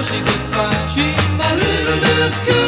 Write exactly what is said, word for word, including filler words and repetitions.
she could fly. She's my little Miss Cooper.